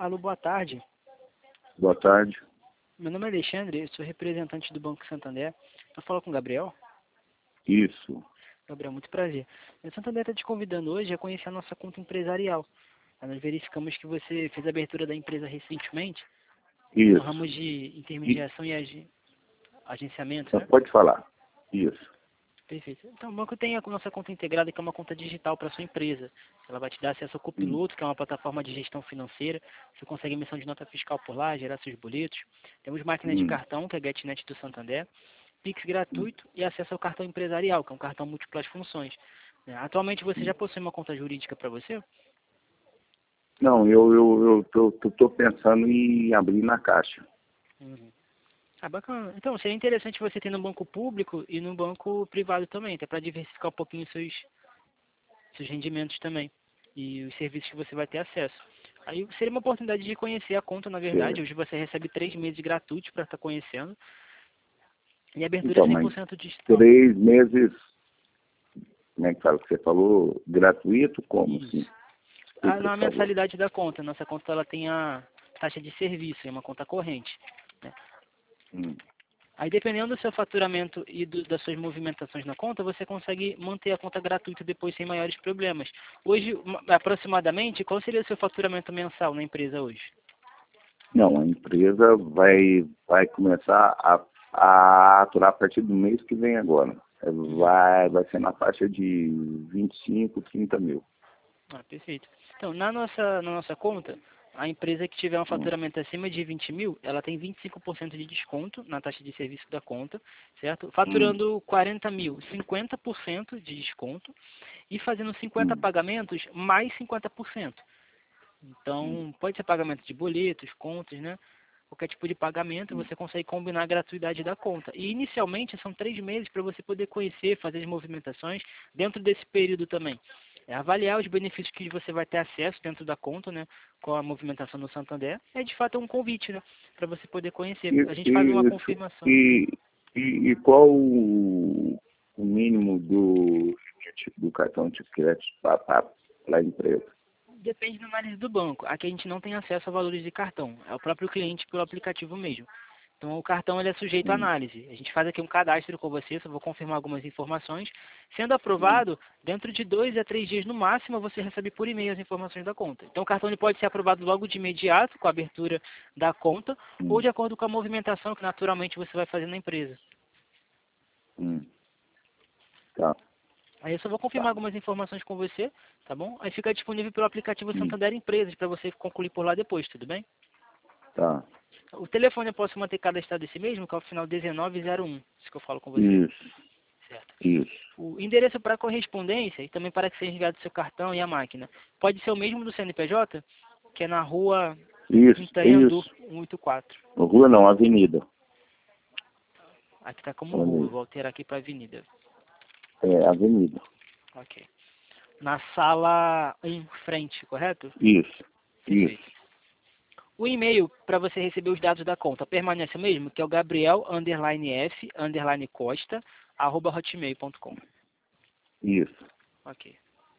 Alô, boa tarde. Boa tarde. Meu nome é Alexandre, eu sou representante do Banco Santander. Estou falando com o Gabriel? Isso. Gabriel, muito prazer. O Santander está te convidando hoje a conhecer a nossa conta empresarial. Nós verificamos que você fez a abertura da empresa recentemente, no Isso. ramo de intermediação e agenciamento, né? Pode falar. Isso. Perfeito. Então, o banco tem a nossa conta integrada, que é uma conta digital para a sua empresa. Ela vai te dar acesso ao Copiloto, que é uma plataforma de gestão financeira. Você consegue emissão de nota fiscal por lá, gerar seus boletos. Temos máquina de cartão, que é a GetNet do Santander. Pix gratuito e acesso ao cartão empresarial, que é um cartão múltiplas funções. Atualmente você já possui uma conta jurídica para você? Não, eu tô pensando em abrir na Caixa. Uhum. Ah, bacana. Então, seria interessante você ter no banco público e no banco privado também, até para diversificar um pouquinho seus rendimentos também e os serviços que você vai ter acesso. Aí seria uma oportunidade de conhecer a conta, na verdade. Certo. Hoje você recebe 3 meses gratuitos para estar conhecendo. E a abertura é Então, mas 100% digital. 3 meses, como é que fala que você falou? Gratuito? Como Isso. assim? Ah, Explica, não, a por favor. mensalidade da conta. Nossa conta ela tem a taxa de serviço, é uma conta corrente, né? Hum. Aí, dependendo do seu faturamento e das suas movimentações na conta, você consegue manter a conta gratuita depois sem maiores problemas. Hoje, aproximadamente, qual seria o seu faturamento mensal na empresa hoje? Não, a empresa vai começar a aturar a partir do mês que vem agora. Vai ser na faixa de 25, 30 mil. Ah, perfeito. Então, na nossa conta, a empresa que tiver um faturamento acima de 20 mil, ela tem 25% de desconto na taxa de serviço da conta, certo? Faturando 40 mil, 50% de desconto e fazendo 50 pagamentos, mais 50%. Então, pode ser pagamento de boletos, contas, né? Qualquer tipo de pagamento, você consegue combinar a gratuidade da conta. E inicialmente são 3 meses para você poder conhecer, fazer as movimentações dentro desse período também. Avaliar os benefícios que você vai ter acesso dentro da conta, né? Com a movimentação do Santander. É de fato um convite, né? Para você poder conhecer. A gente faz uma Isso. confirmação. E qual o mínimo do limite do cartão de crédito para a empresa? Depende da análise do banco. Aqui a gente não tem acesso a valores de cartão. É o próprio cliente pelo aplicativo mesmo. Então o cartão ele é sujeito à análise. A gente faz aqui um cadastro com você, só vou confirmar algumas informações. Sendo aprovado, dentro de 2 a 3 dias no máximo, você recebe por e-mail as informações da conta. Então o cartão ele pode ser aprovado logo de imediato, com a abertura da conta, ou de acordo com a movimentação que naturalmente você vai fazer na empresa. Tá. Aí eu só vou confirmar algumas informações com você, tá bom? Aí fica disponível pelo aplicativo Santander Empresas para você concluir por lá depois, tudo bem? Tá. O telefone eu posso manter cadastrado esse mesmo, que é o final 1901, isso que eu falo com você. Isso. Certo. Isso. O endereço para correspondência e também para que seja enviado seu cartão e a máquina, pode ser o mesmo do CNPJ, que é na rua Itanhandu, 184. Rua não, avenida. Aqui está como rua, eu vou alterar aqui para avenida. É, avenida. Ok. Na sala em frente, correto? Isso. Perfeito. Isso. O e-mail para você receber os dados da conta permanece o mesmo, que é o gabriel_f_costa@hotmail.com. Isso. Ok.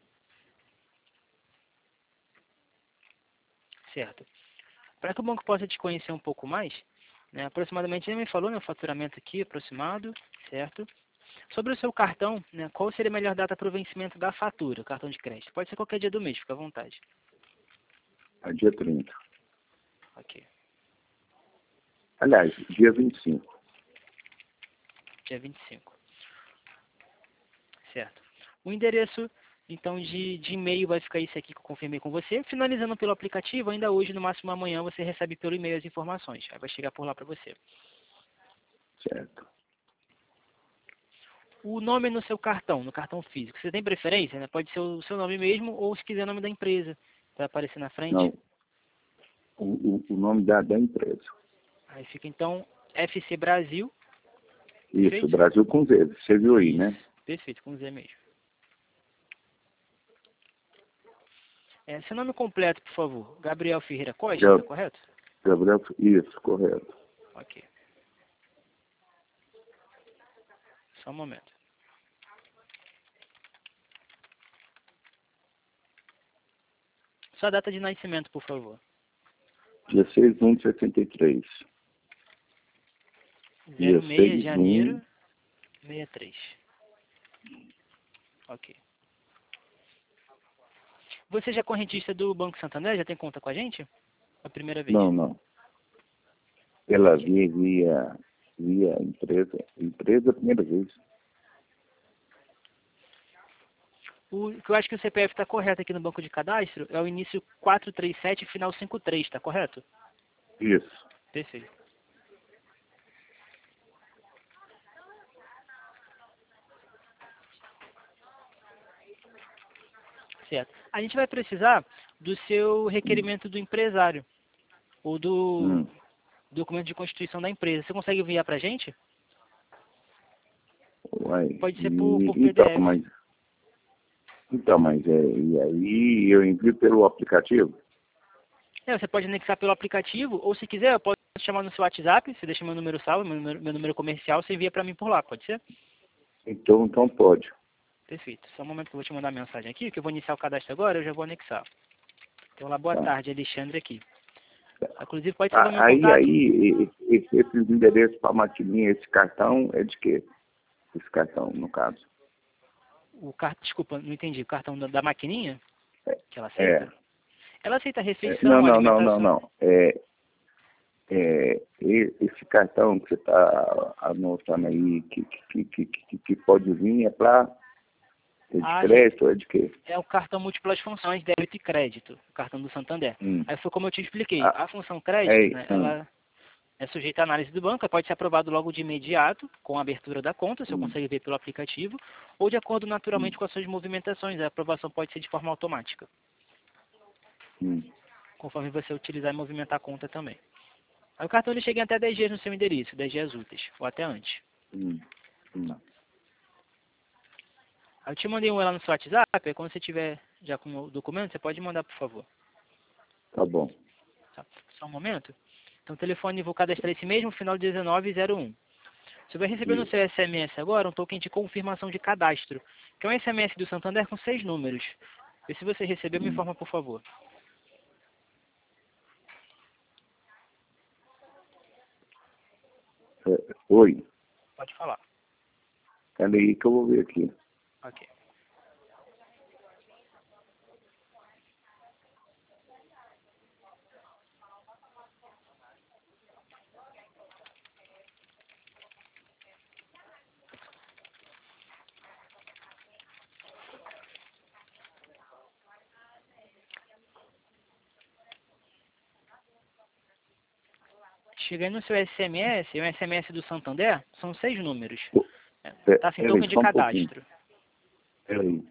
Certo. Para que o banco possa te conhecer um pouco mais, né, aproximadamente, ele me falou, né, o faturamento aqui aproximado, certo? Sobre o seu cartão, né, qual seria a melhor data para o vencimento da fatura, o cartão de crédito? Pode ser qualquer dia do mês, fica à vontade. É dia 30. Ok. Aliás, dia 25. Dia 25. Certo. O endereço, então, de e-mail vai ficar esse aqui que eu confirmei com você. Finalizando pelo aplicativo, ainda hoje, no máximo amanhã, você recebe pelo e-mail as informações. Aí vai chegar por lá para você. Certo. O nome no seu cartão, no cartão físico, você tem preferência, né? Pode ser o seu nome mesmo ou se quiser o nome da empresa para aparecer na frente. Não. O nome da empresa. Aí fica então FC Brasil. Isso, Perfeito? Brasil com Z. Você viu aí, né? Perfeito, com Z mesmo. Seu nome completo, por favor. Gabriel Ferreira Costa, está correto? Gabriel, isso, correto. Ok. Só um momento. Sua data de nascimento, por favor. 16/1/63. 06 de janeiro 63. Ok. Você já é correntista do Banco Santander? Já tem conta com a gente? A primeira vez? Não. Pela via empresa. Empresa a primeira vez. Eu acho que o CPF está correto aqui no banco de cadastro. É o início 437, final 53, está correto? Isso. Perfeito. Certo. A gente vai precisar do seu requerimento do empresário ou do documento de constituição da empresa. Você consegue enviar para a gente? Uai, Pode ser por então, PDF. mas e aí eu envio pelo aplicativo? Você pode anexar pelo aplicativo, ou se quiser, eu posso te chamar no seu WhatsApp, você deixa meu número salvo, meu número comercial, você envia para mim por lá, pode ser? Então pode. Perfeito. Só um momento que eu vou te mandar a mensagem aqui, que eu vou iniciar o cadastro agora, eu já vou anexar. Então, lá, boa tarde, Alexandre aqui. Inclusive, pode salvar meu contato. Esses endereços para a maquininha, esse cartão é de quê? Esse cartão, no caso. Desculpa, não entendi. O cartão da maquininha? Que ela É. aceita? Ela aceita refeição, alimentação. Não. Esse cartão que você está anotando aí, que pode vir, é para de crédito ou é de quê? É o cartão múltiplas funções, débito e crédito, o cartão do Santander. Aí foi como eu te expliquei. A função crédito, ela é sujeita à análise do banco, pode ser aprovado logo de imediato, com a abertura da conta, se eu conseguir ver pelo aplicativo, ou de acordo naturalmente com as suas movimentações. A aprovação pode ser de forma automática, conforme você utilizar e movimentar a conta também. Aí o cartão ele chega em até 10 dias no seu endereço, 10 dias úteis, ou até antes. Aí eu te mandei um lá no seu WhatsApp, aí quando você tiver já com o documento, você pode mandar, por favor. Tá bom. Tá. Só um momento. Então, o telefone vou cadastrar esse mesmo, final 1901. Você vai receber no seu SMS agora um token de confirmação de cadastro, que é um SMS do Santander com 6 números. E se você recebeu, me informa, por favor. Oi. Pode falar. Cadê aí que eu vou ver aqui. Ok. Chegando no seu SMS, é um SMS do Santander, são 6 números. Tá assim, token de cadastro. Peraí.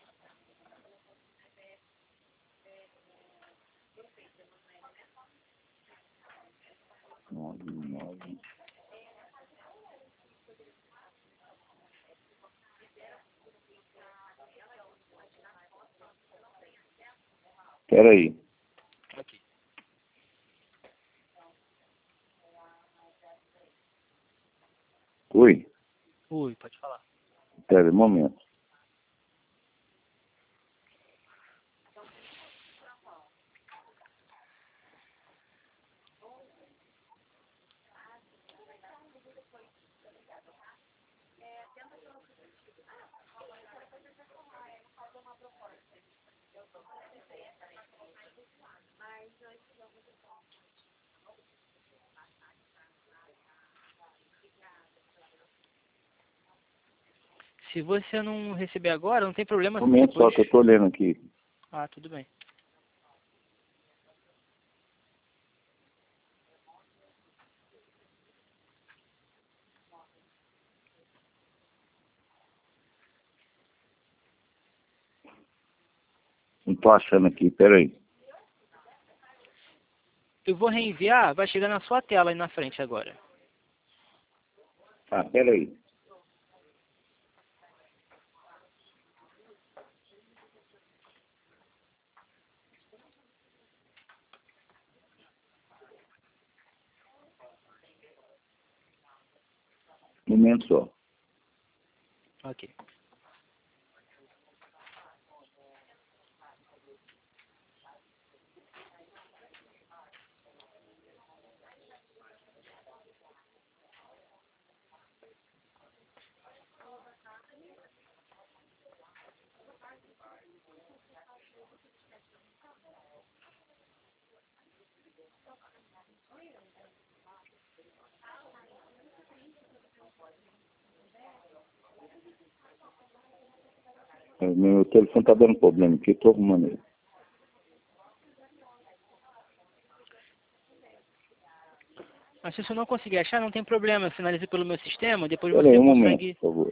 Peraí. Ok. Oi. Oi, pode falar. Peraí, um momento. Se você não receber agora, não tem problema. Um momento Depois... só que eu tô lendo aqui. Ah, tudo bem. Não tô achando aqui, peraí. Eu vou reenviar, vai chegar na sua tela aí na frente agora. Ah, peraí. Um momento só. Ok. Meu telefone tá dando problema aqui, tô arrumando ele. Mas se você não conseguir achar, não tem problema. Eu finalizo pelo meu sistema, depois Espera aí você um momento, consegue... por favor.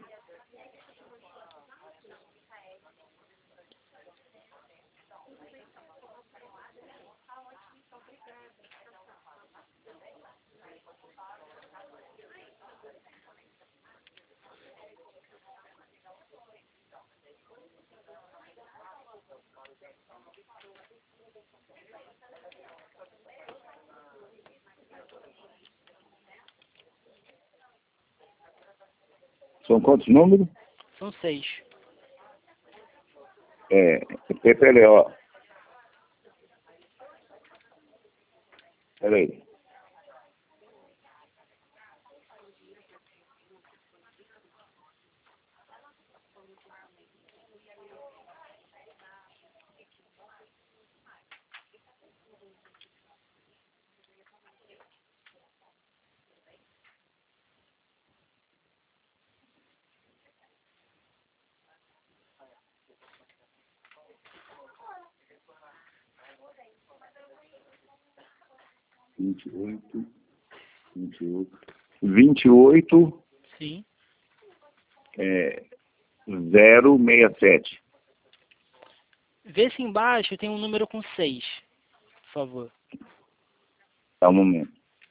São quantos números? São 6. PPLO. Espera aí. Vinte e oito. Sim. 067. Vê se embaixo tem um número com 6, por favor. Tá um momento.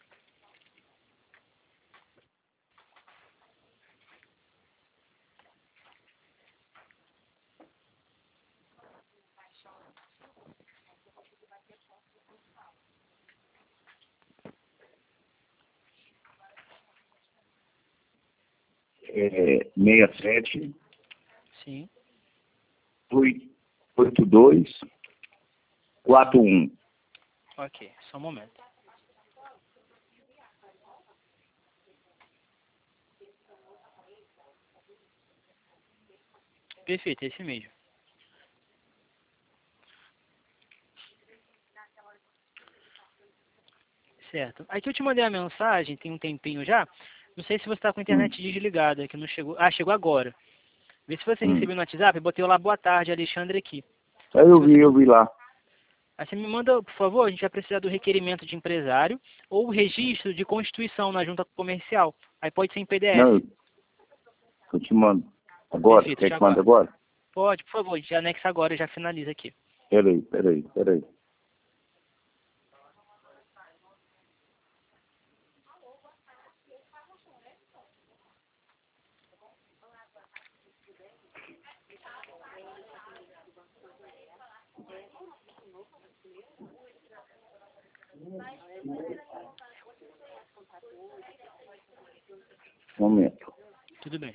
É 67 Sim. 82 41. Ok, só um momento. Perfeito, é esse mesmo. Certo. Aqui eu te mandei a mensagem, tem um tempinho já. Não sei se você está com a internet desligada, que não chegou. Ah, chegou agora. Vê se você recebeu no WhatsApp, eu botei lá boa tarde, Alexandre aqui. Aí eu vi lá. Aí você me manda, por favor, a gente vai precisar do requerimento de empresário ou o registro de constituição na junta comercial. Aí pode ser em PDF. Não, eu te mando. Agora? Perfeito, Quer já que mande aguardo. agora? Pode, por favor, a gente anexa agora e já finaliza aqui. Peraí. Um momento. Tudo bem.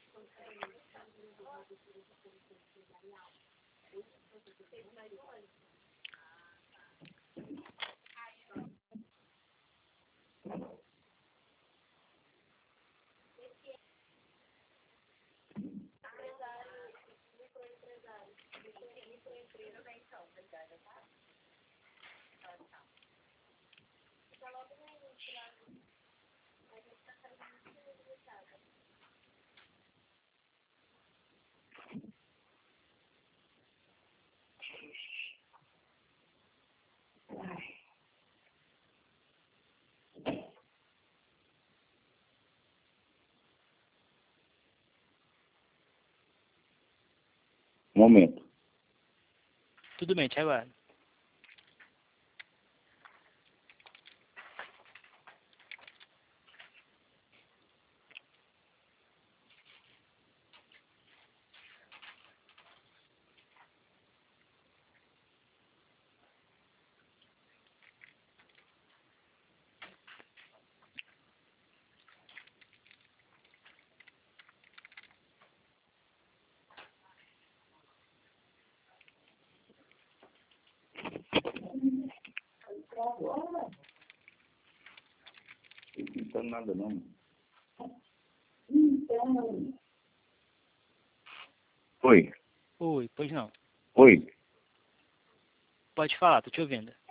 Um momento. Tudo bem, te aguardo. Não tá nada não. Oi. Oi, pois não. Oi. Pode falar, tô te ouvindo.